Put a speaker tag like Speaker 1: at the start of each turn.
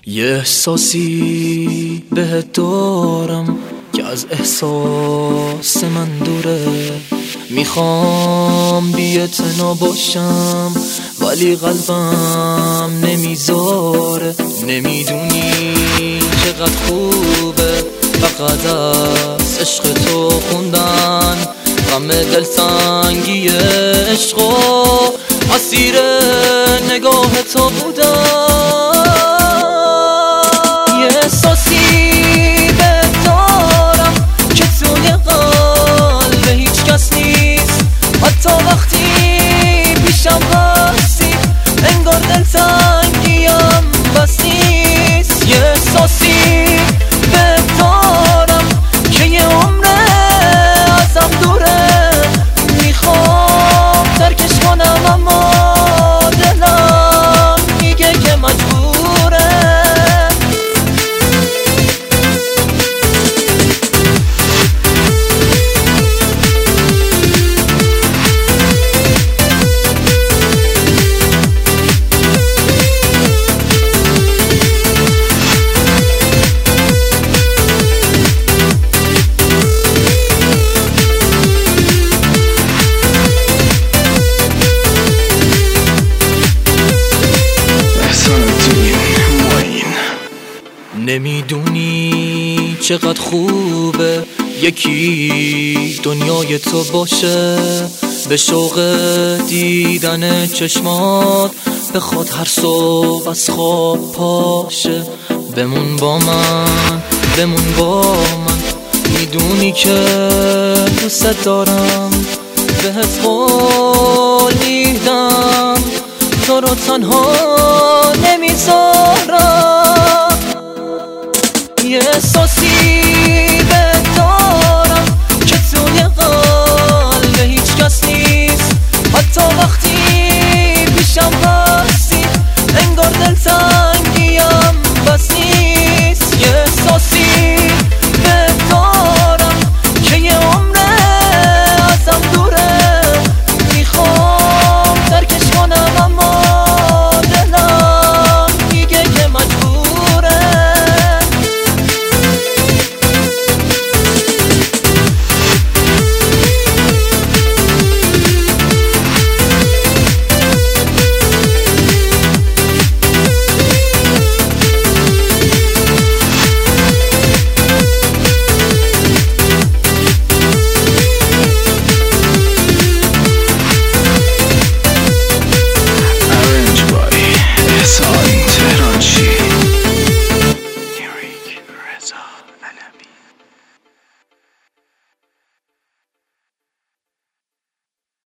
Speaker 1: یه احساسی بهت دارم که از احساس من دوره، میخوام بی‌اعتنا باشم ولی قلبم نمیذاره. نمیدونی چقدر خوبه فقط از عشق تو خوندن، غم دلتنگی عشق و اسیر نگاه تو بودم. یه احساسی بهت دارم که توی قلب هیچ کس نیست، حتی وقتی پیشم هستی انگار دلتنگیم بس نیست. یه احساسی بهت دارم که یه عمره ازم دوره، میخوام ترکش کنم اما دلم میگه که مجبوره. نمیدونی چقدر خوبه یکی دنیای تو باشه، به شوق دیدن چشمات بخواد هر صبح از خواب پاشه. بمون با من، بمون با من، میدونی که دوست دارم، بهت قول میدم تو رو تنها نمیذارم.